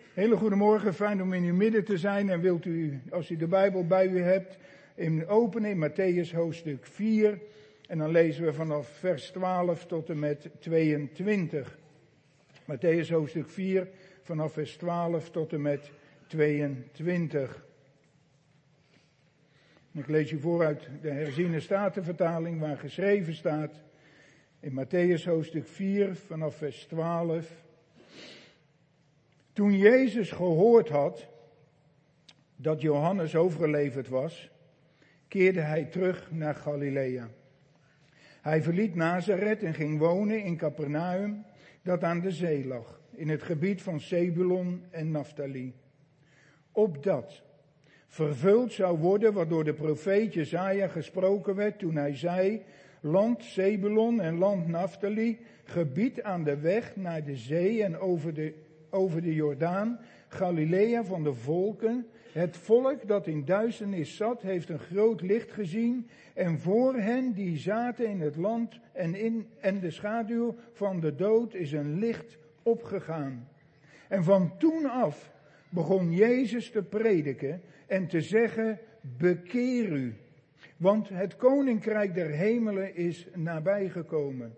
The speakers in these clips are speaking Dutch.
Hele goedemorgen, fijn om in uw midden te zijn. En wilt u, als u de Bijbel bij u hebt, openen in Mattheüs hoofdstuk 4. En dan lezen we vanaf vers 12 tot en met 22. Mattheüs hoofdstuk 4, vanaf vers 12 tot en met 22. En ik lees u voor uit de herziene statenvertaling waar geschreven staat in Mattheüs hoofdstuk 4, vanaf vers 12... Toen Jezus gehoord had dat Johannes overgeleverd was, keerde hij terug naar Galilea. Hij verliet Nazareth en ging wonen in Capernaum, dat aan de zee lag, in het gebied van Zebulon en Naftali. Opdat vervuld zou worden wat door de profeet Jesaja gesproken werd toen hij zei: land Zebulon en land Naftali, gebied aan de weg naar de zee en over de Jordaan, Galilea van de volken. Het volk dat in duisternis zat, heeft een groot licht gezien. En voor hen die zaten in het land en de schaduw van de dood is een licht opgegaan. En van toen af begon Jezus te prediken en te zeggen: bekeer u, want het koninkrijk der hemelen is nabijgekomen.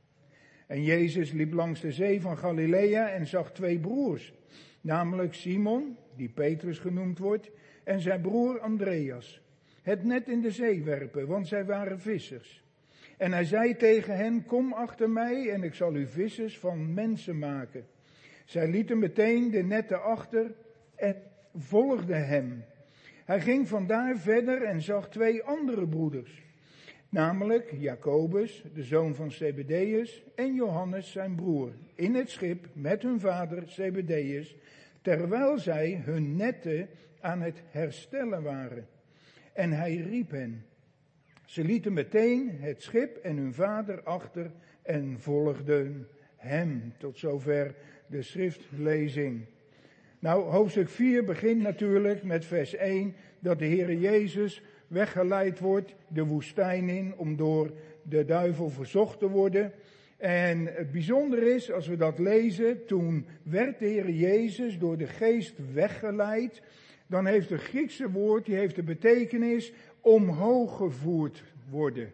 En Jezus liep langs de zee van Galilea en zag twee broers, namelijk Simon, die Petrus genoemd wordt, en zijn broer Andreas, het net in de zee werpen, want zij waren vissers. En hij zei tegen hen: kom achter mij en ik zal u vissers van mensen maken. Zij lieten meteen de netten achter en volgden hem. Hij ging vandaar verder en zag twee andere broeders, namelijk Jacobus, de zoon van Zebedeus, en Johannes zijn broer, in het schip met hun vader Zebedeus, terwijl zij hun netten aan het herstellen waren. En hij riep hen. Ze lieten meteen het schip en hun vader achter en volgden hem. Tot zover de schriftlezing. Nou, hoofdstuk 4 begint natuurlijk met vers 1, dat de Heere Jezus weggeleid wordt de woestijn in om door de duivel verzocht te worden. En het bijzondere is, als we dat lezen, toen werd de Heer Jezus door de geest weggeleid. Dan heeft het Griekse woord, die heeft de betekenis omhoog gevoerd worden.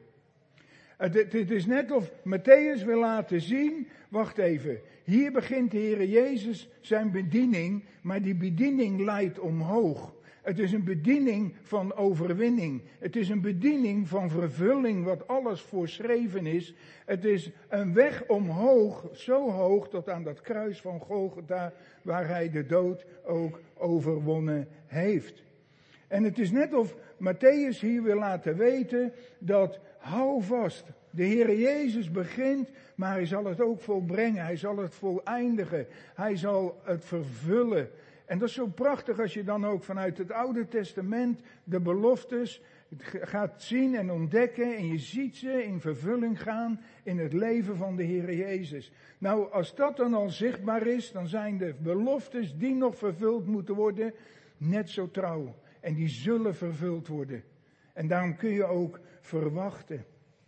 Het is net of Mattheüs wil laten zien, wacht even, hier begint de Heer Jezus zijn bediening, maar die bediening leidt omhoog. Het is een bediening van overwinning. Het is een bediening van vervulling wat alles voorschreven is. Het is een weg omhoog, zo hoog tot aan dat kruis van Golgotha, waar hij de dood ook overwonnen heeft. En het is net of Mattheüs hier wil laten weten dat, hou vast, de Heer Jezus begint, maar hij zal het ook volbrengen. Hij zal het voleindigen. Hij zal het vervullen. En dat is zo prachtig als je dan ook vanuit het Oude Testament de beloftes gaat zien en ontdekken. En je ziet ze in vervulling gaan in het leven van de Heer Jezus. Nou, als dat dan al zichtbaar is, dan zijn de beloftes die nog vervuld moeten worden net zo trouw. En die zullen vervuld worden. En daarom kun je ook verwachten.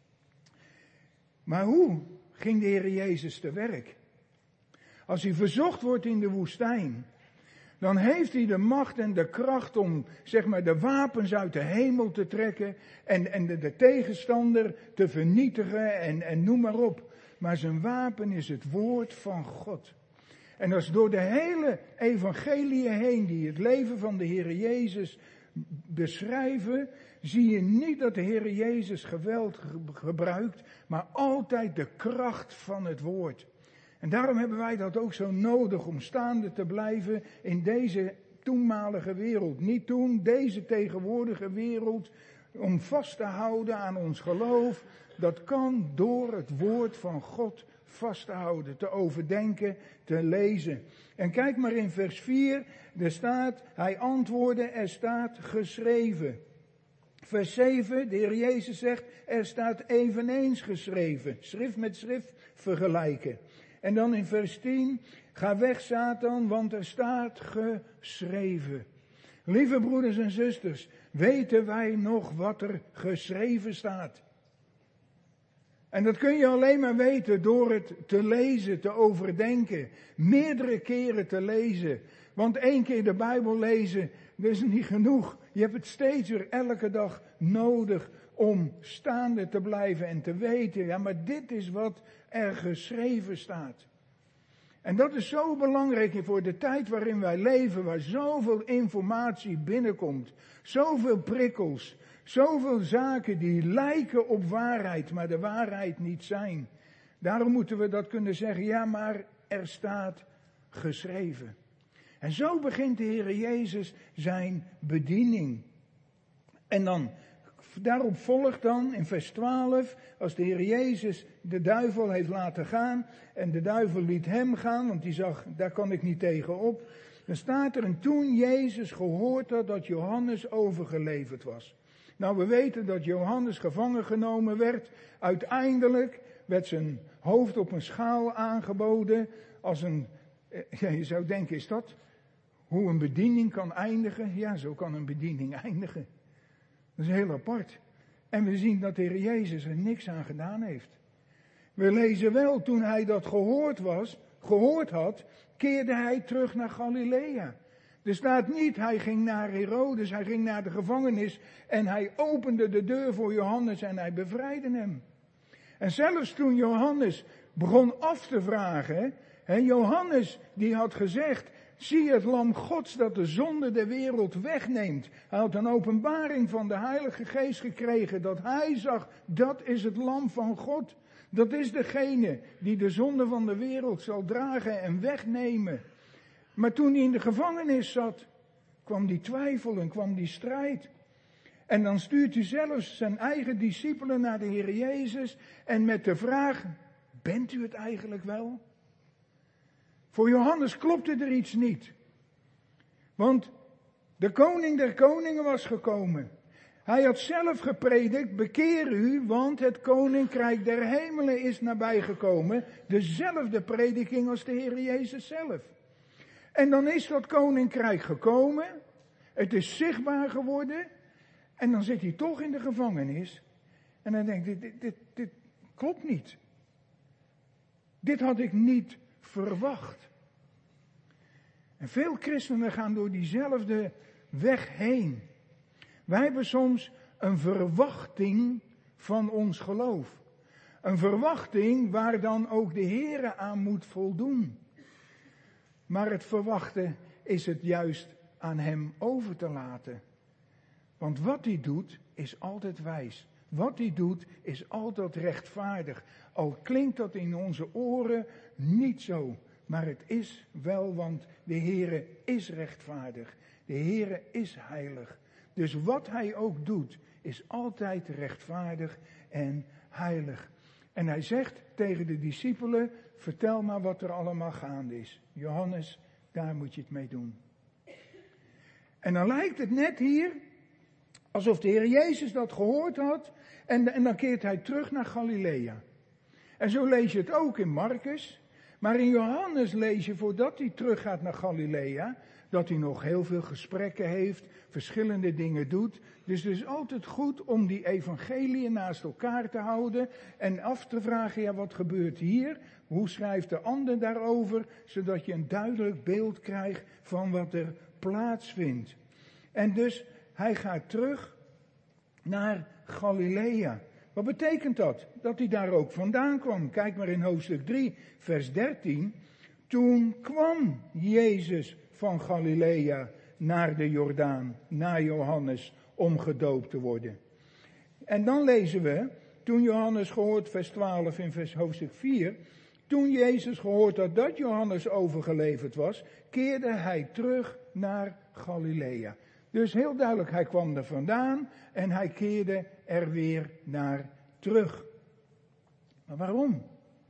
Maar hoe ging de Heer Jezus te werk? Als hij verzocht wordt in de woestijn, dan heeft hij de macht en de kracht om, zeg maar, de wapens uit de hemel te trekken en de tegenstander te vernietigen en noem maar op. Maar zijn wapen is het woord van God. En als door de hele evangelie heen, die het leven van de Heer Jezus beschrijven, zie je niet dat de Heer Jezus geweld gebruikt, maar altijd de kracht van het woord. En daarom hebben wij dat ook zo nodig om staande te blijven in deze toenmalige wereld. Niet toen, deze tegenwoordige wereld, om vast te houden aan ons geloof. Dat kan door het woord van God vast te houden, te overdenken, te lezen. En kijk maar in vers 4, er staat, hij antwoordde, er staat geschreven. Vers 7, de Heer Jezus zegt, er staat eveneens geschreven. Schrift met schrift vergelijken. En dan in vers 10, ga weg Satan, want er staat geschreven. Lieve broeders en zusters, weten wij nog wat er geschreven staat? En dat kun je alleen maar weten door het te lezen, te overdenken. Meerdere keren te lezen. Want 1 keer de Bijbel lezen, dat is niet genoeg. Je hebt het steeds weer elke dag nodig om staande te blijven en te weten. Ja, maar dit is wat er geschreven staat. En dat is zo belangrijk voor de tijd waarin wij leven, waar zoveel informatie binnenkomt. Zoveel prikkels, zoveel zaken die lijken op waarheid, maar de waarheid niet zijn. Daarom moeten we dat kunnen zeggen, ja, maar er staat geschreven. En zo begint de Heer Jezus zijn bediening. En dan, daarop volgt dan in vers 12, als de Heer Jezus de duivel heeft laten gaan, en de duivel liet hem gaan, want die zag, daar kan ik niet tegen op. Dan staat er, en toen Jezus gehoord had dat Johannes overgeleverd was. Nou, we weten dat Johannes gevangen genomen werd. Uiteindelijk werd zijn hoofd op een schaal aangeboden als een, ja, je zou denken, is dat hoe een bediening kan eindigen? Ja, zo kan een bediening eindigen. Dat is heel apart. En we zien dat de Heer Jezus er niks aan gedaan heeft. We lezen wel, toen hij dat gehoord had, keerde hij terug naar Galilea. Er staat niet, hij ging naar Herodes, hij ging naar de gevangenis en hij opende de deur voor Johannes en hij bevrijdde hem. En zelfs toen Johannes begon af te vragen, Johannes die had gezegd, zie het lam Gods dat de zonde der wereld wegneemt. Hij had een openbaring van de Heilige Geest gekregen, dat hij zag, dat is het lam van God. Dat is degene die de zonde van de wereld zal dragen en wegnemen. Maar toen hij in de gevangenis zat, kwam die twijfel en kwam die strijd. En dan stuurt hij zelfs zijn eigen discipelen naar de Heer Jezus en met de vraag, bent u het eigenlijk wel? Voor Johannes klopte er iets niet. Want de koning der koningen was gekomen. Hij had zelf gepredikt, bekeer u, want het koninkrijk der hemelen is nabijgekomen. Dezelfde prediking als de Heer Jezus zelf. En dan is dat koninkrijk gekomen. Het is zichtbaar geworden. En dan zit hij toch in de gevangenis. En dan denkt hij, dit klopt niet. Dit had ik niet verwacht. En veel christenen gaan door diezelfde weg heen. Wij hebben soms een verwachting van ons geloof. Een verwachting waar dan ook de Heere aan moet voldoen. Maar het verwachten is het juist aan hem over te laten. Want wat hij doet is altijd wijs. Wat hij doet is altijd rechtvaardig. Al klinkt dat in onze oren niet zo. Maar het is wel, want de Heere is rechtvaardig. De Heere is heilig. Dus wat hij ook doet is altijd rechtvaardig en heilig. En hij zegt tegen de discipelen, vertel maar wat er allemaal gaande is. Johannes, daar moet je het mee doen. En dan lijkt het net hier alsof de Heer Jezus dat gehoord had en dan keert hij terug naar Galilea. En zo lees je het ook in Markus. Maar in Johannes lees je, voordat hij teruggaat naar Galilea, dat hij nog heel veel gesprekken heeft, verschillende dingen doet. Dus het is altijd goed om die evangeliën naast elkaar te houden en af te vragen, ja, wat gebeurt hier? Hoe schrijft de ander daarover? Zodat je een duidelijk beeld krijgt van wat er plaatsvindt. En dus, hij gaat terug naar Galilea. Wat betekent dat? Dat hij daar ook vandaan kwam. Kijk maar in hoofdstuk 3, vers 13. Toen kwam Jezus van Galilea naar de Jordaan, naar Johannes, om gedoopt te worden. En dan lezen we, toen Johannes gehoord, vers 12 in hoofdstuk 4. Toen Jezus gehoord had dat Johannes overgeleverd was, keerde hij terug naar Galilea. Dus heel duidelijk, hij kwam er vandaan en hij keerde er weer naar terug. Maar waarom?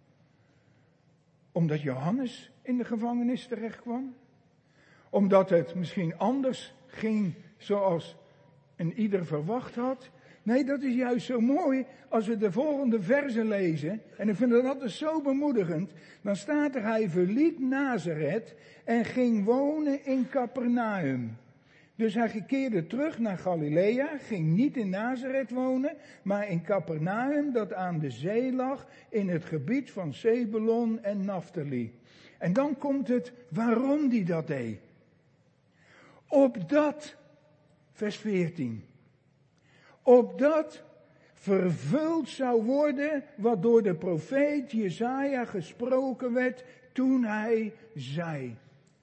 Omdat Johannes in de gevangenis terecht kwam? Omdat het misschien anders ging zoals een ieder verwacht had? Nee, dat is juist zo mooi als we de volgende versen lezen. En ik vind dat altijd zo bemoedigend. Dan staat er, hij verliet Nazareth en ging wonen in Capernaum. Dus hij keerde terug naar Galilea, ging niet in Nazareth wonen, maar in Capernaum, dat aan de zee lag, in het gebied van Zebulon en Naphtali. En dan komt het waarom hij dat deed. Opdat, vers 14, opdat vervuld zou worden wat door de profeet Jesaja gesproken werd toen hij zei.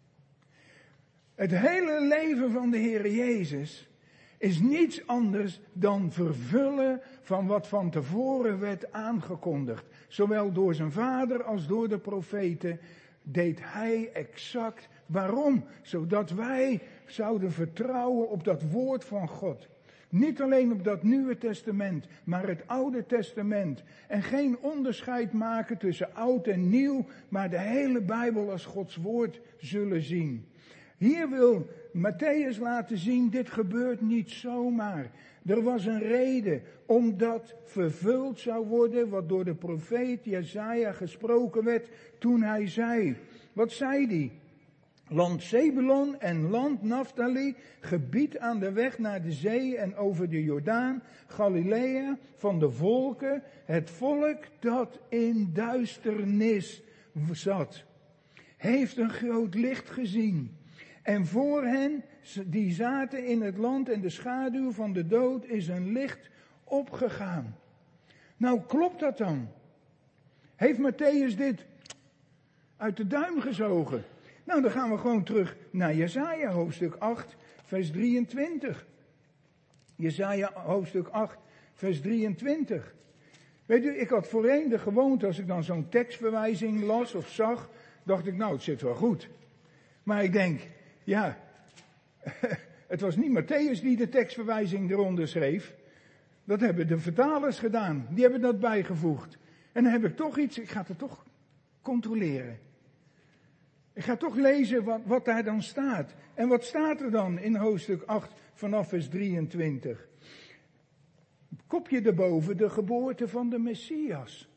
Het hele leven van de Heer Jezus is niets anders dan vervullen van wat van tevoren werd aangekondigd. Zowel door zijn vader als door de profeten deed hij exact. Waarom? Zodat wij zouden vertrouwen op dat woord van God. Niet alleen op dat Nieuwe Testament, maar het Oude Testament. En geen onderscheid maken tussen oud en nieuw, maar de hele Bijbel als Gods woord zullen zien. Hier wil Matthäus laten zien, dit gebeurt niet zomaar. Er was een reden, omdat vervuld zou worden wat door de profeet Jesaja gesproken werd toen hij zei. Wat zei hij? Land Zebulon en land Naphtali, gebied aan de weg naar de zee en over de Jordaan, Galilea van de volken, het volk dat in duisternis zat, heeft een groot licht gezien. En voor hen, die zaten in het land en de schaduw van de dood, is een licht opgegaan. Nou, klopt dat dan? Heeft Matthäus dit uit de duim gezogen? Nou, dan gaan we gewoon terug naar Jesaja, hoofdstuk 8, vers 23. Jesaja, hoofdstuk 8, vers 23. Weet u, ik had voorheen de gewoonte, als ik dan zo'n tekstverwijzing las of zag, dacht ik, nou, het zit wel goed. Maar ik denk, ja, het was niet Matthäus die de tekstverwijzing eronder schreef. Dat hebben de vertalers gedaan. Die hebben dat bijgevoegd. En dan heb ik toch iets, ik ga het toch controleren. Ik ga toch lezen wat daar dan staat. En wat staat er dan in hoofdstuk 8 vanaf vers 23? Kopje erboven, de geboorte van de Messias.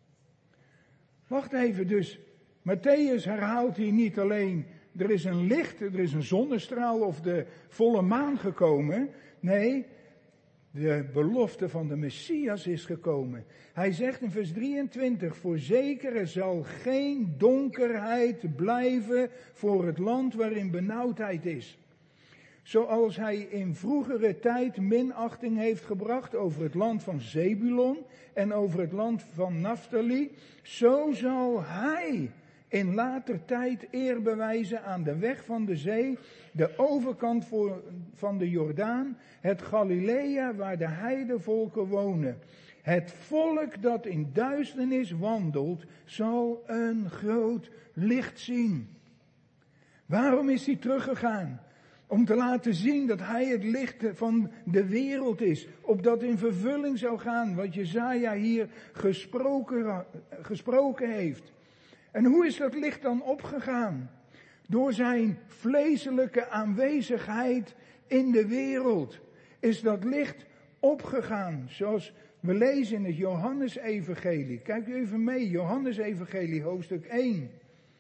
Wacht even, dus Matthäus herhaalt hier niet alleen, er is een licht, er is een zonnestraal of de volle maan gekomen. Nee, de belofte van de Messias is gekomen. Hij zegt in vers 23, voorzeker er zal geen donkerheid blijven voor het land waarin benauwdheid is. Zoals hij in vroegere tijd minachting heeft gebracht over het land van Zebulon en over het land van Naphtali, zo zal hij in later tijd eer bewijzen aan de weg van de zee, de overkant van de Jordaan, het Galilea waar de heidevolken wonen. Het volk dat in duisternis wandelt, zal een groot licht zien. Waarom is hij teruggegaan? Om te laten zien dat hij het licht van de wereld is. Opdat in vervulling zou gaan wat Jesaja hier gesproken heeft. En hoe is dat licht dan opgegaan? Door zijn vleeselijke aanwezigheid in de wereld is dat licht opgegaan. Zoals we lezen in het Johannesevangelie. Kijk u even mee, Johannesevangelie hoofdstuk 1.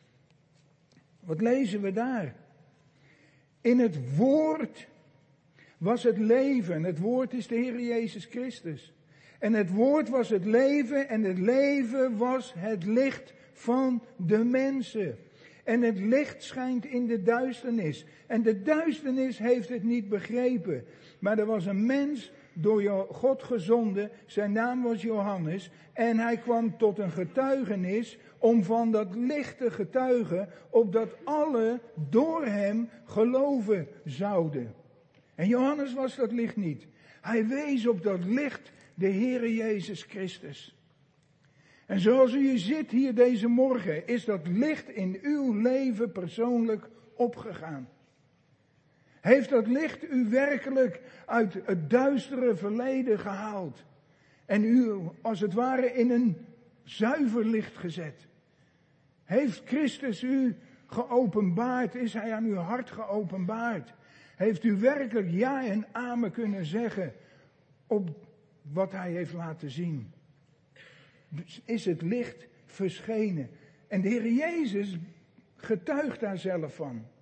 Wat lezen we daar? In het woord was het leven. Het woord is de Heer Jezus Christus. En het woord was het leven en het leven was het licht van de mensen. En het licht schijnt in de duisternis. En de duisternis heeft het niet begrepen. Maar er was een mens door God gezonden. Zijn naam was Johannes. En hij kwam tot een getuigenis om van dat licht te getuigen, opdat alle door hem geloven zouden. En Johannes was dat licht niet. Hij wees op dat licht, de Heere Jezus Christus. En zoals u zit hier deze morgen, is dat licht in uw leven persoonlijk opgegaan. Heeft dat licht u werkelijk uit het duistere verleden gehaald. En u als het ware in een zuiver licht gezet. Heeft Christus u geopenbaard? Is hij aan uw hart geopenbaard? Heeft u werkelijk ja en amen kunnen zeggen op wat hij heeft laten zien? Dus is het licht verschenen. En de Heer Jezus getuigt daar zelf van.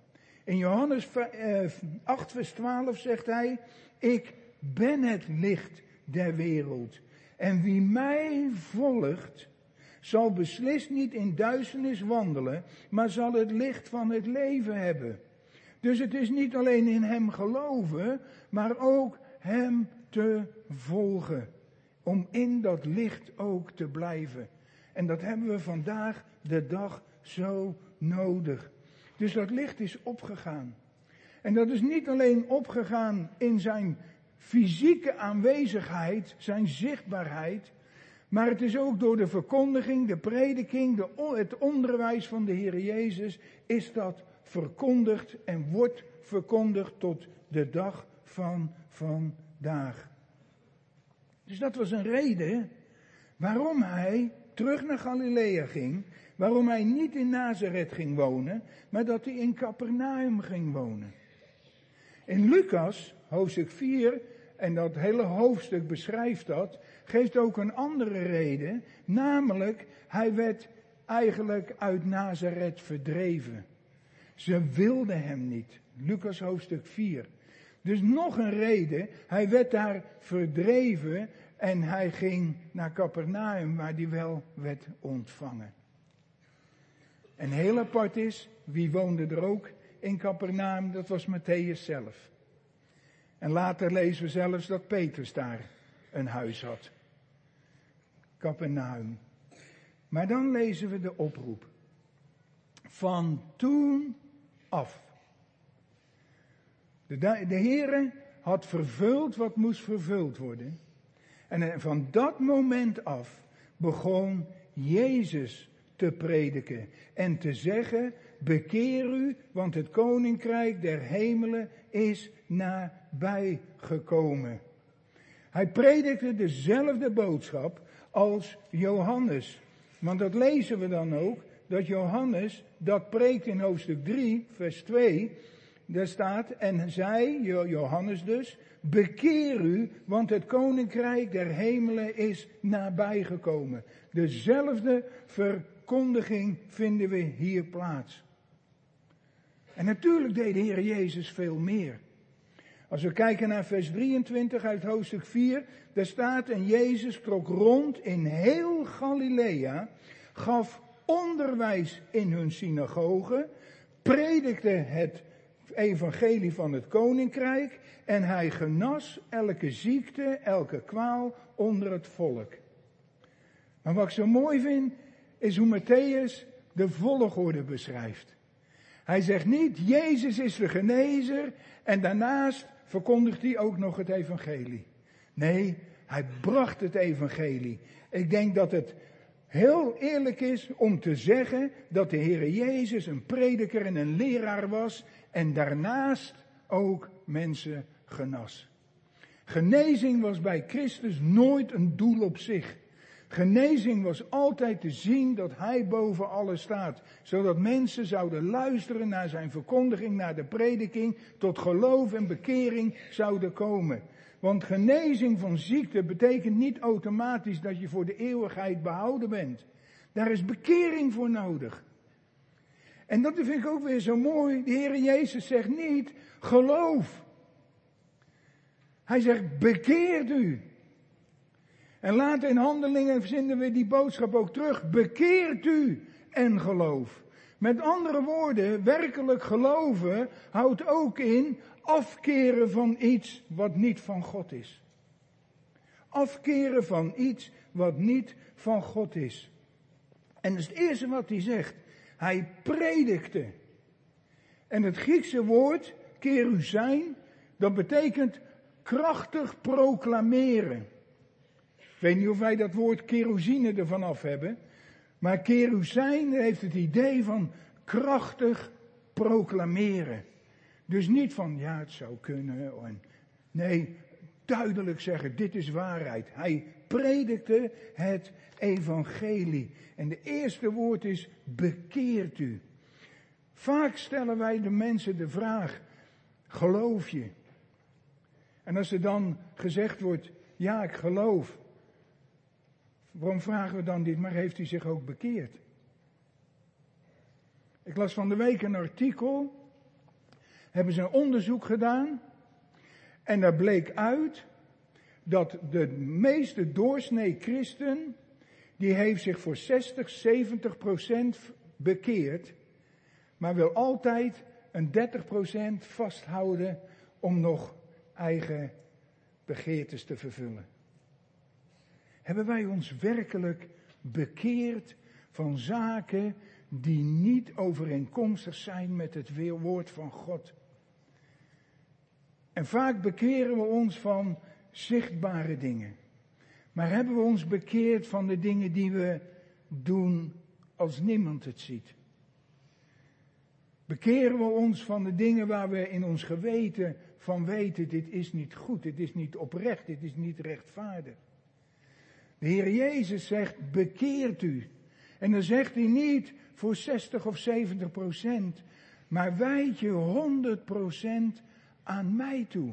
In Johannes 8 vers 12 zegt hij, ik ben het licht der wereld. En wie mij volgt, zal beslist niet in duisternis wandelen, maar zal het licht van het leven hebben. Dus het is niet alleen in hem geloven, maar ook hem te volgen. Om in dat licht ook te blijven. En dat hebben we vandaag de dag zo nodig. Dus dat licht is opgegaan. En dat is niet alleen opgegaan in zijn fysieke aanwezigheid, zijn zichtbaarheid, maar het is ook door de verkondiging, de prediking, het onderwijs van de Heer Jezus, is dat verkondigd en wordt verkondigd tot de dag van vandaag. Dus dat was een reden waarom hij terug naar Galilea ging, waarom hij niet in Nazareth ging wonen, maar dat hij in Capernaum ging wonen. In Lucas, hoofdstuk 4, en dat hele hoofdstuk beschrijft dat, geeft ook een andere reden, namelijk hij werd eigenlijk uit Nazareth verdreven. Ze wilden hem niet. Lucas hoofdstuk 4. Dus nog een reden, hij werd daar verdreven en hij ging naar Capernaum waar hij wel werd ontvangen. En heel apart is, wie woonde er ook in Capernaum? Dat was Mattheüs zelf. En later lezen we zelfs dat Petrus daar een huis had. Capernaum. Maar dan lezen we de oproep. Van toen af. De Heere had vervuld wat moest vervuld worden. En van dat moment af begon Jezus te prediken en te zeggen, bekeer u, want het koninkrijk der hemelen is nabij gekomen. Hij predikte dezelfde boodschap als Johannes. Want dat lezen we dan ook, dat Johannes dat preekt in hoofdstuk 3, vers 2. Daar staat, en zij, Johannes dus, bekeer u, want het koninkrijk der hemelen is nabijgekomen. Dezelfde verkondiging vinden we hier plaats. En natuurlijk deed de Heer Jezus veel meer. Als we kijken naar vers 23 uit hoofdstuk 4, daar staat, en Jezus trok rond in heel Galilea, gaf onderwijs in hun synagogen, predikte het evangelie van het koninkrijk en hij genas elke ziekte, elke kwaal onder het volk. Maar wat ik zo mooi vind, is hoe Mattheüs de volgorde beschrijft. Hij zegt niet, Jezus is de genezer en daarnaast verkondigt hij ook nog het evangelie. Nee, hij bracht het evangelie. Ik denk dat het heel eerlijk is om te zeggen dat de Heer Jezus een prediker en een leraar was en daarnaast ook mensen genas. Genezing was bij Christus nooit een doel op zich. Genezing was altijd te zien dat hij boven alles staat. Zodat mensen zouden luisteren naar zijn verkondiging, naar de prediking, tot geloof en bekering zouden komen. Want genezing van ziekte betekent niet automatisch dat je voor de eeuwigheid behouden bent. Daar is bekering voor nodig. En dat vind ik ook weer zo mooi. De Heer Jezus zegt niet, geloof. Hij zegt, bekeert u. En later in Handelingen vinden we die boodschap ook terug. Bekeert u en geloof. Met andere woorden, werkelijk geloven houdt ook in afkeren van iets wat niet van God is. Afkeren van iets wat niet van God is. En dat is het eerste wat hij zegt. Hij predikte. En het Griekse woord, keruzijn, dat betekent krachtig proclameren. Ik weet niet of wij dat woord kerosine ervan af hebben. Maar keruzijn heeft het idee van krachtig proclameren. Dus niet van, ja het zou kunnen. Nee, duidelijk zeggen, dit is waarheid. Hij predikte het evangelie. En de eerste woord is, bekeert u. Vaak stellen wij de mensen de vraag, geloof je? En als er dan gezegd wordt, ja ik geloof. Waarom vragen we dan dit, maar heeft u zich ook bekeerd? Ik las van de week een artikel Hebben ze een onderzoek gedaan. En daar bleek uit dat de meeste doorsnee christen, die heeft zich voor 60-70% bekeerd, maar wil altijd een 30% vasthouden om nog eigen begeertes te vervullen. Hebben wij ons werkelijk bekeerd van zaken die niet overeenkomstig zijn met het woord van God? En vaak bekeren we ons van zichtbare dingen. Maar hebben we ons bekeerd van de dingen die we doen als niemand het ziet? Bekeren we ons van de dingen waar we in ons geweten van weten, dit is niet goed, dit is niet oprecht, dit is niet rechtvaardig. De Heer Jezus zegt, bekeert u. En dan zegt hij niet voor 60 of 70%, maar wijd je 100% aan mij toe.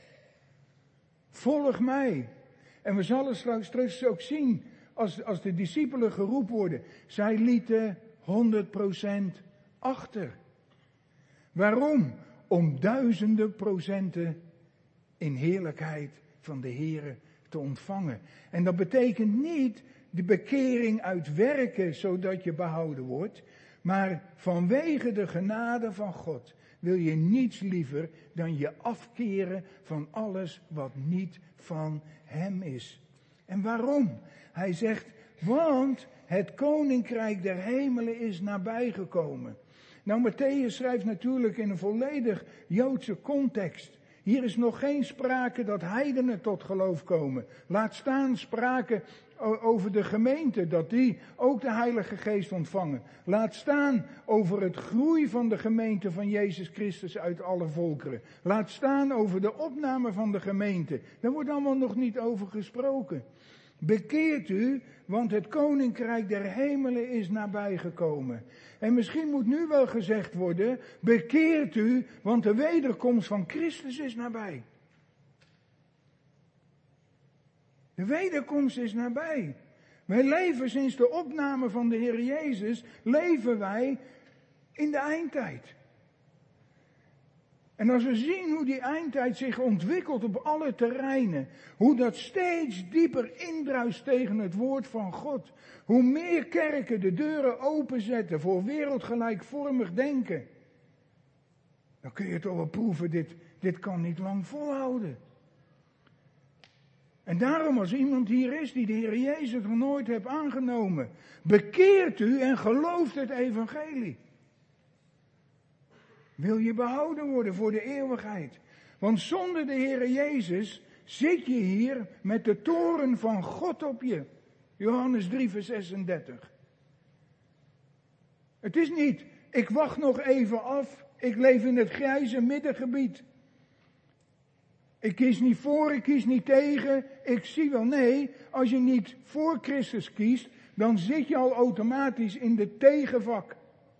Volg mij. En we zullen straks ook zien, als de discipelen geroepen worden, zij lieten 100% achter. Waarom? Om duizenden procenten in heerlijkheid van de Heere te ontvangen. En dat betekent niet de bekering uit werken zodat je behouden wordt, maar vanwege de genade van God wil je niets liever dan je afkeren van alles wat niet van Hem is. En waarom? Hij zegt, want het koninkrijk der hemelen is nabijgekomen. Nou, Mattheüs schrijft natuurlijk in een volledig Joodse context. Hier is nog geen sprake dat heidenen tot geloof komen. Laat staan sprake over de gemeente, dat die ook de Heilige Geest ontvangen. Laat staan over het groei van de gemeente van Jezus Christus uit alle volkeren. Laat staan over de opname van de gemeente. Daar wordt allemaal nog niet over gesproken. Bekeert u, want het koninkrijk der hemelen is nabijgekomen. En misschien moet nu wel gezegd worden, bekeert u, want de wederkomst van Christus is nabij. De wederkomst is nabij. Wij leven sinds de opname van de Heer Jezus, leven wij in de eindtijd. En als we zien hoe die eindtijd zich ontwikkelt op alle terreinen, hoe dat steeds dieper indruist tegen het woord van God, hoe meer kerken de deuren openzetten voor wereldgelijkvormig denken, dan kun je toch wel proeven, dit kan niet lang volhouden. En daarom als iemand hier is die de Heer Jezus nog nooit heeft aangenomen, bekeert u en gelooft het evangelie. Wil je behouden worden voor de eeuwigheid? Want zonder de Heere Jezus zit je hier met de toorn van God op je. Johannes 3 vers 36. Het is niet, ik wacht nog even af, ik leef in het grijze middengebied. Ik kies niet voor, ik kies niet tegen, ik zie wel. Nee, als je niet voor Christus kiest, dan zit je al automatisch in de tegenvak.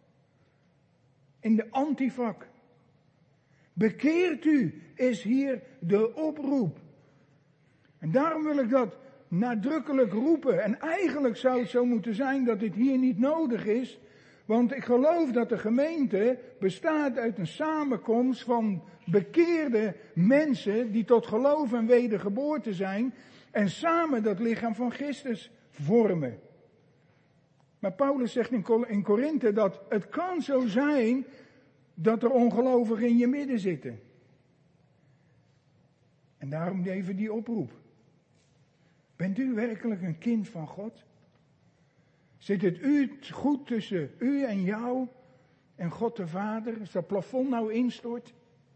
In de antivak. Bekeert u is hier de oproep. En daarom wil ik dat nadrukkelijk roepen. En eigenlijk zou het zo moeten zijn dat dit hier niet nodig is. Want ik geloof dat de gemeente bestaat uit een samenkomst van bekeerde mensen die tot geloof en wedergeboorte zijn. En samen dat lichaam van Christus vormen. Maar Paulus zegt in Korinthe dat het kan zo zijn dat er ongelovigen in je midden zitten. En daarom even die oproep. Bent u werkelijk een kind van God? Zit het u goed tussen u en jou en God de Vader? Als dat plafond nou instort?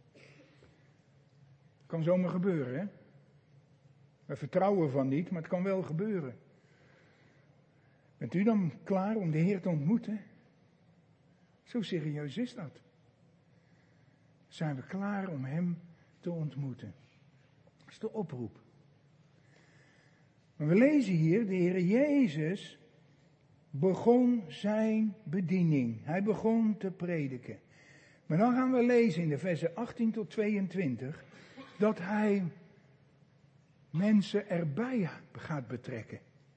Kan zomaar gebeuren, hè? We vertrouwen van niet, maar het kan wel gebeuren. Bent u dan klaar om de Heer te ontmoeten? Zo serieus is dat. Zijn we klaar om Hem te ontmoeten? Dat is de oproep. Maar we lezen hier, de Heer Jezus begon zijn bediening. Hij begon te prediken. Maar dan gaan we lezen in de versen 18 tot 22, dat Hij mensen erbij gaat betrekken.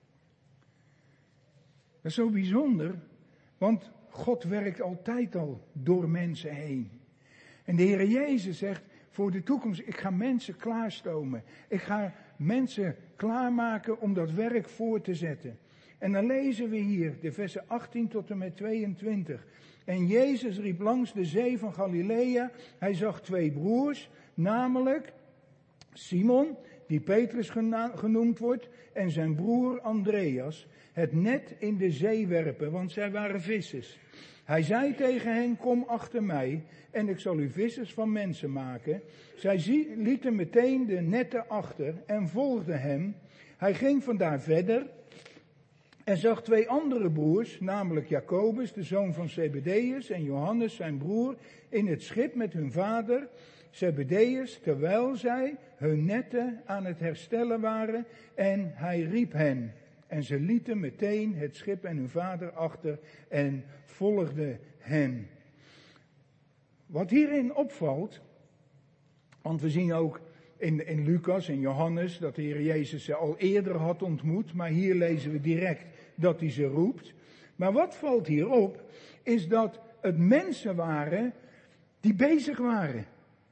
Dat is zo bijzonder, want God werkt altijd al door mensen heen. En de Heer Jezus zegt voor de toekomst, ik ga mensen klaarstomen. Ik ga mensen klaarmaken om dat werk voor te zetten. En dan lezen we hier de versen 18 tot en met 22. En Jezus riep langs de zee van Galilea. Hij zag 2 broers, namelijk Simon, die Petrus genoemd wordt, en zijn broer Andreas, het net in de zee werpen, want zij waren vissers. Hij zei tegen hen, kom achter mij en ik zal u vissers van mensen maken. Zij lieten meteen de netten achter en volgden hem. Hij ging vandaar verder en zag 2 andere broers, namelijk Jacobus, de zoon van Zebedeus, en Johannes, zijn broer, in het schip met hun vader Zebedeus, terwijl zij hun netten aan het herstellen waren, en hij riep hen. En ze lieten meteen het schip en hun vader achter en volgden hen. Wat hierin opvalt, want we zien ook in Lucas en Johannes dat de Heer Jezus ze al eerder had ontmoet, maar hier lezen we direct dat hij ze roept. Maar wat valt hier op, is dat het mensen waren die bezig waren.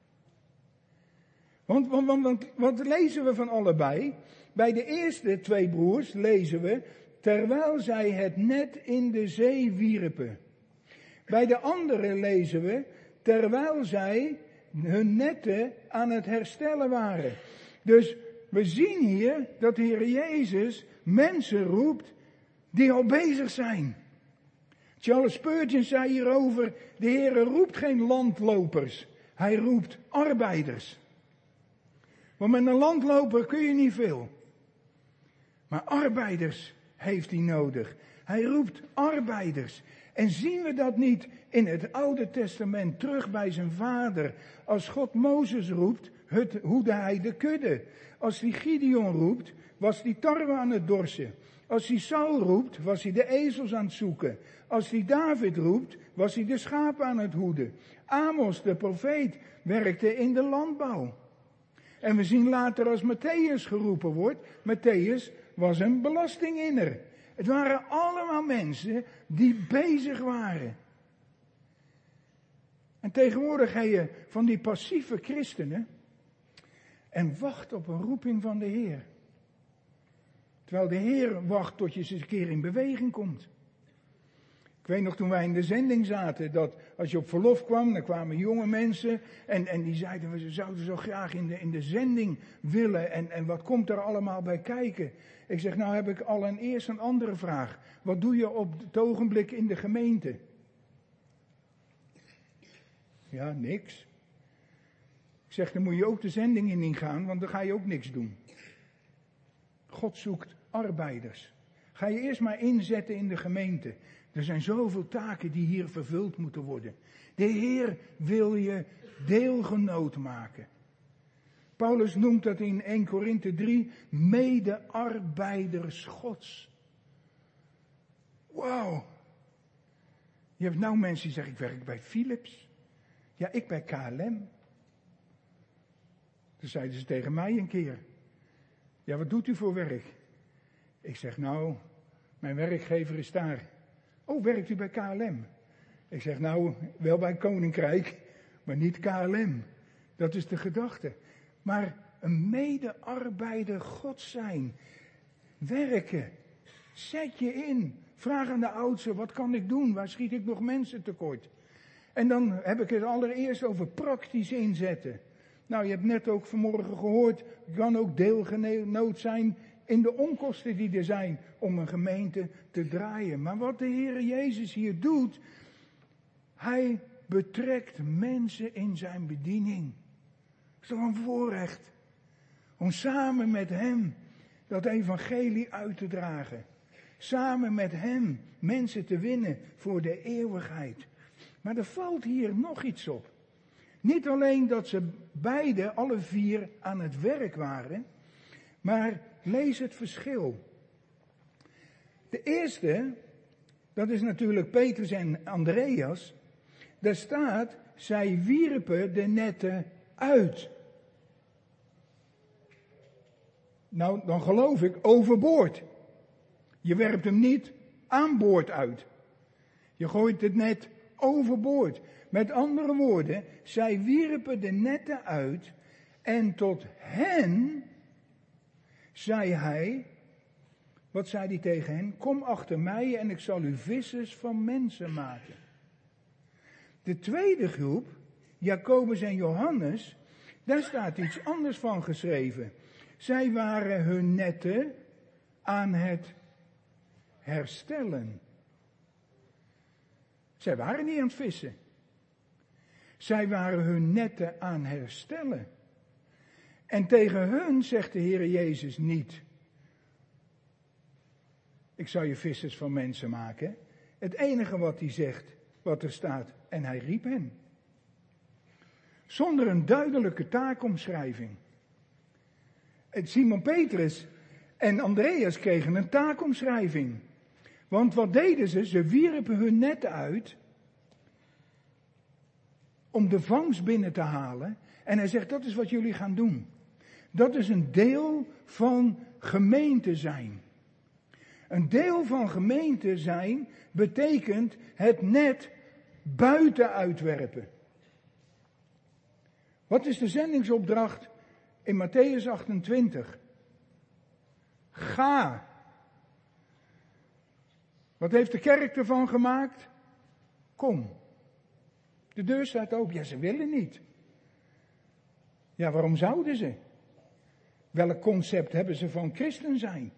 Want wat lezen we van allebei? Bij de eerste 2 broers lezen we, terwijl zij het net in de zee wierpen. Bij de andere lezen we, terwijl zij hun netten aan het herstellen waren. Dus we zien hier dat de Heer Jezus mensen roept die al bezig zijn. Charles Spurgeon zei hierover, de Heer roept geen landlopers, hij roept arbeiders. Want met een landloper kun je niet veel. Maar arbeiders heeft hij nodig. Hij roept arbeiders. En zien we dat niet in het Oude Testament terug bij zijn vader? Als God Mozes roept, hoedde hij de kudde. Als hij Gideon roept, was hij tarwe aan het dorsen. Als hij Saul roept, was hij de ezels aan het zoeken. Als hij David roept, was hij de schapen aan het hoeden. Amos, de profeet, werkte in de landbouw. En we zien later als Matthäus geroepen wordt, Matthäus was een belastinginner. Het waren allemaal mensen die bezig waren. En tegenwoordig heb je van die passieve christenen en wacht op een roeping van de Heer. Terwijl de Heer wacht tot je eens een keer in beweging komt. Ik weet nog toen wij in de zending zaten, dat als je op verlof kwam, dan kwamen jonge mensen en die zeiden, we zouden zo graag in de zending willen en wat komt er allemaal bij kijken? Ik zeg, nou heb ik allereerst een andere vraag. Wat doe je op het ogenblik in de gemeente? Ja, niks. Ik zeg, dan moet je ook de zending in gaan, want dan ga je ook niks doen. God zoekt arbeiders. Ga je eerst maar inzetten in de gemeente. Er zijn zoveel taken die hier vervuld moeten worden. De Heer wil je deelgenoot maken. Paulus noemt dat in 1 Korinthe 3 medearbeiders Gods. Wauw. Je hebt nou mensen die zeggen, ik werk bij Philips. Ja, ik bij KLM. Toen zeiden ze tegen mij een keer. Ja, wat doet u voor werk? Ik zeg, nou, mijn werkgever is daar. Oh, werkt u bij KLM? Ik zeg, nou, wel bij Koninkrijk, maar niet KLM. Dat is de gedachte. Maar een medearbeider Gods zijn. Werken. Zet je in. Vraag aan de oudsten, wat kan ik doen? Waar schiet ik nog mensen tekort? En dan heb ik het allereerst over praktisch inzetten. Nou, je hebt net ook vanmorgen gehoord, kan ook deelgenoot zijn in de onkosten die er zijn om een gemeente te draaien. Maar wat de Heer Jezus hier doet, hij betrekt mensen in zijn bediening. Het is toch een voorrecht om samen met hem dat evangelie uit te dragen. Samen met hem mensen te winnen voor de eeuwigheid. Maar er valt hier nog iets op. Niet alleen dat ze beide, alle 4, aan het werk waren, maar lees het verschil. De eerste, dat is natuurlijk Petrus en Andreas. Daar staat, zij wierpen de netten uit. Nou, dan geloof ik overboord. Je werpt hem niet aan boord uit. Je gooit het net overboord. Met andere woorden, zij wierpen de netten uit en tot hen zei hij, wat zei hij tegen hen? Kom achter mij en ik zal u vissers van mensen maken. De tweede groep, Jacobus en Johannes, daar staat iets anders van geschreven. Zij waren hun netten aan het herstellen. Zij waren niet aan het vissen. Zij waren hun netten aan het herstellen. En tegen hun zegt de Heer Jezus niet, ik zal je vissers van mensen maken. Het enige wat hij zegt, wat er staat, en hij riep hen. Zonder een duidelijke taakomschrijving. Simon Petrus en Andreas kregen een taakomschrijving. Want wat deden ze? Ze wierpen hun netten uit om de vangst binnen te halen. En hij zegt, dat is wat jullie gaan doen. Dat is een deel van gemeente zijn. Een deel van gemeente zijn betekent het net buiten uitwerpen. Wat is de zendingsopdracht in Mattheüs 28? Ga. Wat heeft de kerk ervan gemaakt? Kom. De deur staat open. Ja, ze willen niet. Ja, waarom zouden ze? Welk concept hebben ze van christen zijn?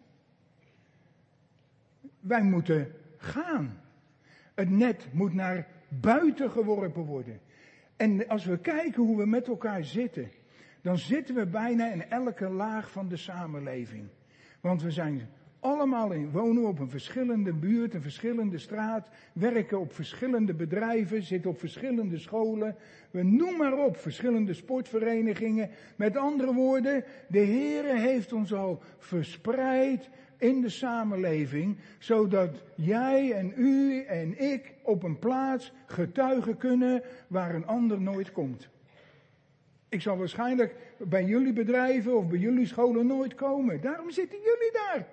Wij moeten gaan. Het net moet naar buiten geworpen worden. En als we kijken hoe we met elkaar zitten, dan zitten we bijna in elke laag van de samenleving. Want we zijn allemaal wonen op een verschillende buurt, een verschillende straat, werken op verschillende bedrijven, zitten op verschillende scholen. We noem maar op, verschillende sportverenigingen. Met andere woorden, de Heere heeft ons al verspreid in de samenleving, zodat jij en u en ik op een plaats getuigen kunnen waar een ander nooit komt. Ik zal waarschijnlijk bij jullie bedrijven of bij jullie scholen nooit komen. Daarom zitten jullie daar.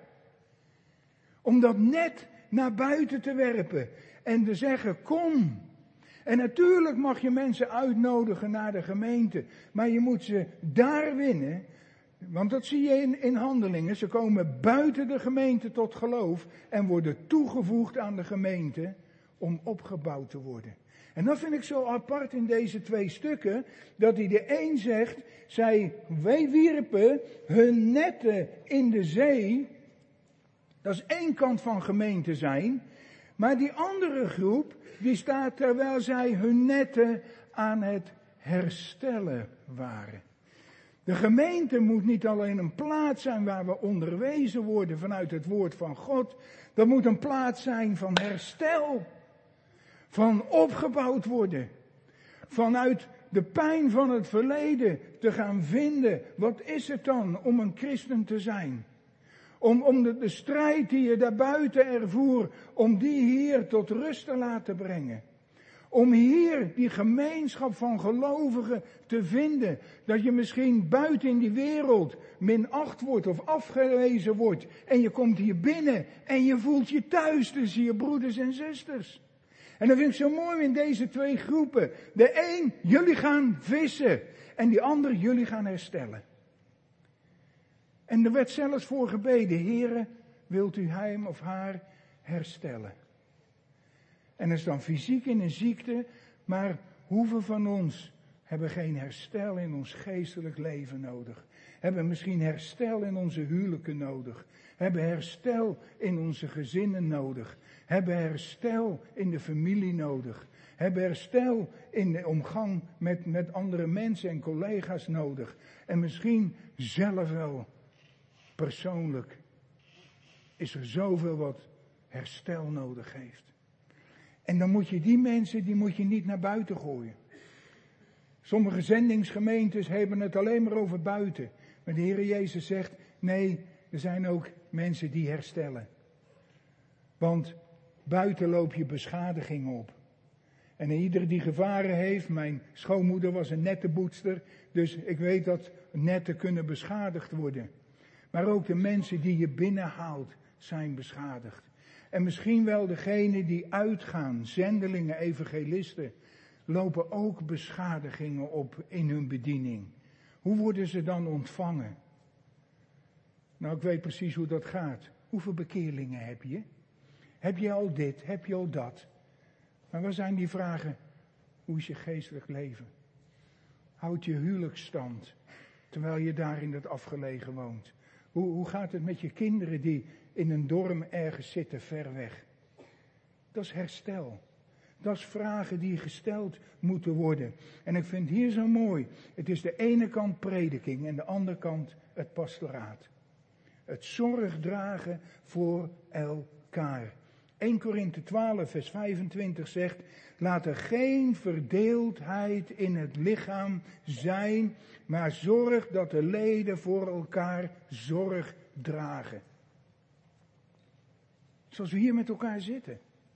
Om dat net naar buiten te werpen en te zeggen, kom. En natuurlijk mag je mensen uitnodigen naar de gemeente, maar je moet ze daar winnen. Want dat zie je in Handelingen. Ze komen buiten de gemeente tot geloof en worden toegevoegd aan de gemeente om opgebouwd te worden. En dat vind ik zo apart in deze twee stukken, dat hij de een zegt, wij wierpen hun netten in de zee. Dat is één kant van gemeente zijn. Maar die andere groep, die staat terwijl zij hun netten aan het herstellen waren. De gemeente moet niet alleen een plaats zijn waar we onderwezen worden vanuit het woord van God. Dat moet een plaats zijn van herstel. Van opgebouwd worden. Vanuit de pijn van het verleden te gaan vinden. Wat is het dan om een christen te zijn? Om de strijd die je daarbuiten ervoer, om die hier tot rust te laten brengen. Om hier die gemeenschap van gelovigen te vinden. Dat je misschien buiten in die wereld minacht wordt of afgewezen wordt. En je komt hier binnen en je voelt je thuis tussen je broeders en zusters. En dat vind ik zo mooi in deze twee groepen. De een, jullie gaan vissen. En die ander, jullie gaan herstellen. En er werd zelfs voor gebeden, Heere, wilt u hem of haar herstellen? En dat is dan fysiek in een ziekte, maar hoeveel van ons hebben geen herstel in ons geestelijk leven nodig? Hebben misschien herstel in onze huwelijken nodig? Hebben herstel in onze gezinnen nodig? Hebben herstel in de familie nodig? Hebben herstel in de omgang met andere mensen en collega's nodig? En misschien zelf wel persoonlijk is er zoveel wat herstel nodig heeft. En dan moet je die mensen, die moet je niet naar buiten gooien. Sommige zendingsgemeentes hebben het alleen maar over buiten. Maar de Heer Jezus zegt, nee, er zijn ook mensen die herstellen. Want buiten loop je beschadigingen op. En ieder die gevaren heeft, mijn schoonmoeder was een nettenboetster, dus ik weet dat netten kunnen beschadigd worden. Maar ook de mensen die je binnenhaalt zijn beschadigd. En misschien wel degenen die uitgaan, zendelingen, evangelisten, lopen ook beschadigingen op in hun bediening. Hoe worden ze dan ontvangen? Nou, ik weet precies hoe dat gaat. Hoeveel bekeerlingen heb je? Heb je al dit? Heb je al dat? Maar waar zijn die vragen? Hoe is je geestelijk leven? Houd je huwelijk stand, terwijl je daar in dat afgelegen woont? Hoe gaat het met je kinderen die in een dorm ergens zitten, ver weg? Dat is herstel. Dat is vragen die gesteld moeten worden. En ik vind hier zo mooi. Het is de ene kant prediking en de andere kant het pastoraat. Het zorg dragen voor elkaar. 1 Korinthe 12 vers 25 zegt: laat er geen verdeeldheid in het lichaam zijn, maar zorg dat de leden voor elkaar zorg dragen. Zoals we hier met elkaar zitten.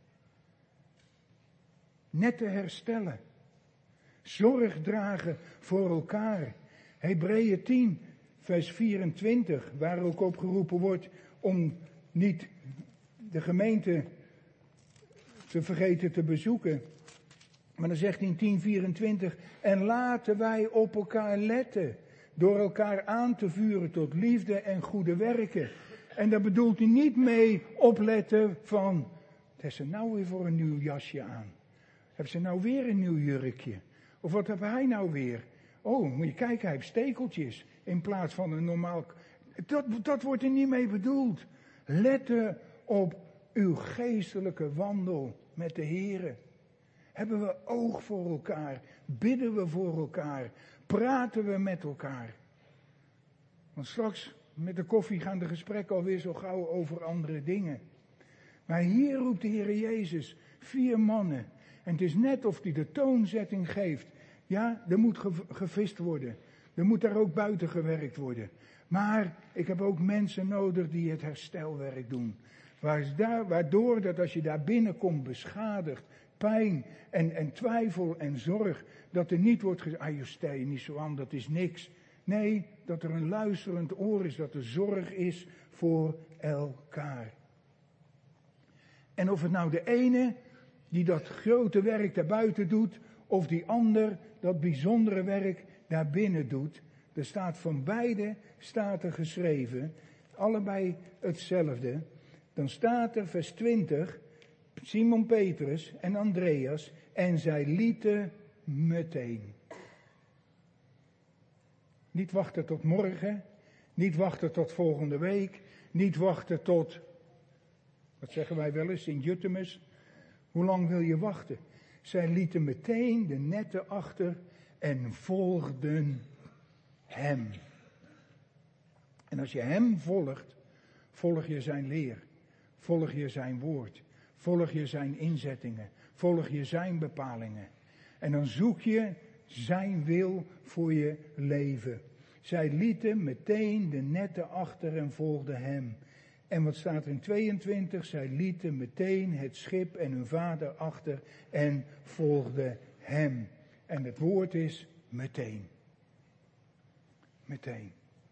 Net te herstellen. Zorg dragen voor elkaar. Hebreeën 10 vers 24, waar ook opgeroepen wordt om niet de gemeente te vergeten te bezoeken. Maar dan zegt hij in 10:24, en laten wij op elkaar letten, door elkaar aan te vuren tot liefde en goede werken. En daar bedoelt hij niet mee opletten van, wat heeft ze nou weer voor een nieuw jasje aan? Heeft ze nou weer een nieuw jurkje? Of wat heb hij nou weer? Oh, moet je kijken, hij heeft stekeltjes in plaats van een normaal. Dat wordt er niet mee bedoeld. Letten op uw geestelijke wandel met de Here. Hebben we oog voor elkaar? Bidden we voor elkaar? Praten we met elkaar? Want straks met de koffie gaan de gesprekken alweer zo gauw over andere dingen. Maar hier roept de Heer Jezus 4 mannen. En het is net of hij de toonzetting geeft. Ja, er moet gevist worden. Er moet daar ook buiten gewerkt worden. Maar ik heb ook mensen nodig die het herstelwerk doen. Waardoor dat als je daar binnenkomt beschadigd, pijn en twijfel en zorg, dat er niet wordt gezegd, je stel je niet zo aan, dat is niks. Nee, dat er een luisterend oor is, dat er zorg is voor elkaar. En of het nou de ene die dat grote werk daarbuiten doet, of die ander dat bijzondere werk daarbinnen doet. Er staat van beide staat er geschreven, allebei hetzelfde. Dan staat er vers 20, Simon Petrus en Andreas, en zij lieten meteen. Niet wachten tot morgen, niet wachten tot volgende week, niet wachten tot, wat zeggen wij wel eens in Juttemus, hoe lang wil je wachten? Zij lieten meteen de netten achter en volgden hem. En als je hem volgt, volg je zijn leer. Volg je zijn woord. Volg je zijn inzettingen. Volg je zijn bepalingen. En dan zoek je zijn wil voor je leven. Zij lieten meteen de netten achter en volgden hem. En wat staat er in 22? Zij lieten meteen het schip en hun vader achter en volgden hem. En het woord is meteen. Meteen.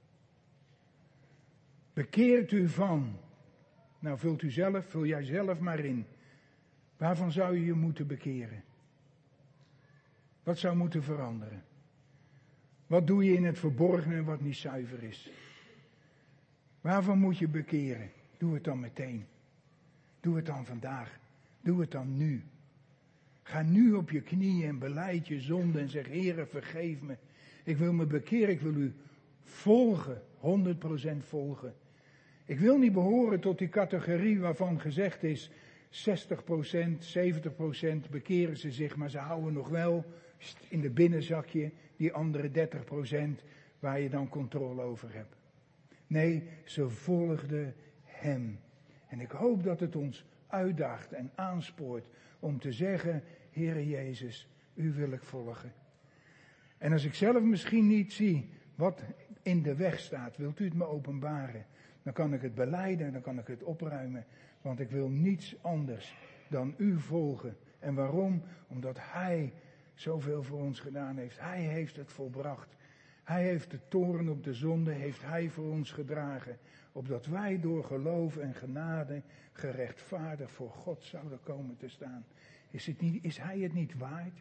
Bekeert u van. Nou, vul jij zelf maar in. Waarvan zou je je moeten bekeren? Wat zou moeten veranderen? Wat doe je in het verborgene wat niet zuiver is? Waarvan moet je bekeren? Doe het dan meteen. Doe het dan vandaag. Doe het dan nu. Ga nu op je knieën en belijd je zonde en zeg, Heere, vergeef me. Ik wil me bekeren, ik wil u volgen, 100% volgen. Ik wil niet behoren tot die categorie waarvan gezegd is, 60%, 70% bekeren ze zich, maar ze houden nog wel in de binnenzakje die andere 30% waar je dan controle over hebt. Nee, ze volgden hem. En ik hoop dat het ons uitdaagt en aanspoort om te zeggen, Heere Jezus, u wil ik volgen. En als ik zelf misschien niet zie wat in de weg staat, wilt u het me openbaren? Dan kan ik het belijden en dan kan ik het opruimen. Want ik wil niets anders dan u volgen. En waarom? Omdat hij zoveel voor ons gedaan heeft. Hij heeft het volbracht. Hij heeft de toorn op de zonde, heeft hij voor ons gedragen. Opdat wij door geloof en genade gerechtvaardigd voor God zouden komen te staan. Is hij het niet waard?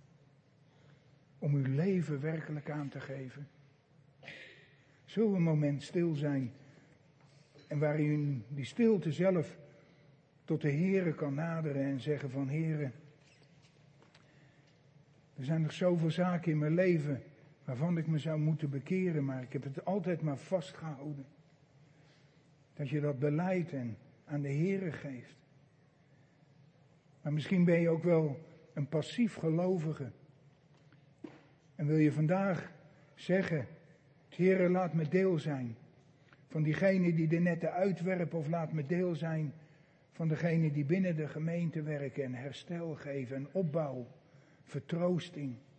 Om uw leven werkelijk aan te geven? Zullen we een moment stil zijn. En waar u in die stilte zelf tot de Heere kan naderen en zeggen van Heere. Er zijn nog zoveel zaken in mijn leven waarvan ik me zou moeten bekeren, maar ik heb het altijd maar vastgehouden. Dat je dat belijdt en aan de Heere geeft. Maar misschien ben je ook wel een passief gelovige. En wil je vandaag zeggen, Heere, laat me deel zijn van diegenen die de netten uitwerpen, of laat me deel zijn van degenen die binnen de gemeente werken en herstel geven en opbouw, vertroosting.